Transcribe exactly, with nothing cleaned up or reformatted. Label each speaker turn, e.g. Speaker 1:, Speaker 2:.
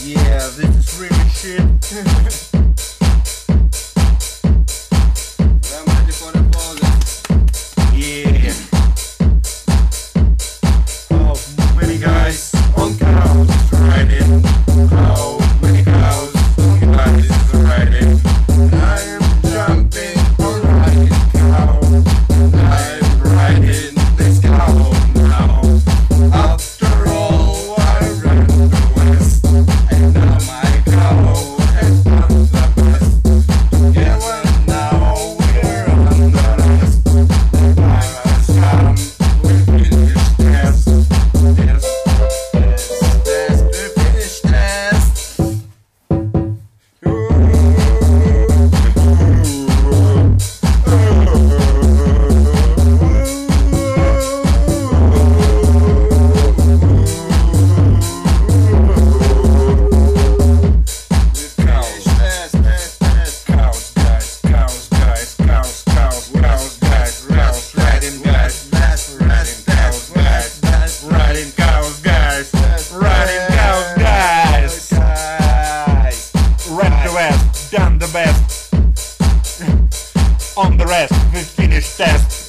Speaker 1: Yeah, this is really shit.
Speaker 2: I'm ready for the ballers.
Speaker 1: Yeah. How many guys on cows riding? How many cows on guys riding? I am jumping on riding cow. I'm riding this cow now. After all, I ran the west, and now my cow has done the best. Together now we're on the rest. The time has come, we finish test. Test, test, test, we finish test. Cows, test, test, test. Cows, guys, cows, guys, cows, cows, cows, guys, cows, riding guys, riding cows, guys, riding cows, guys, riding cows, guys. Ran the west, done the best. On the rest, we finished test.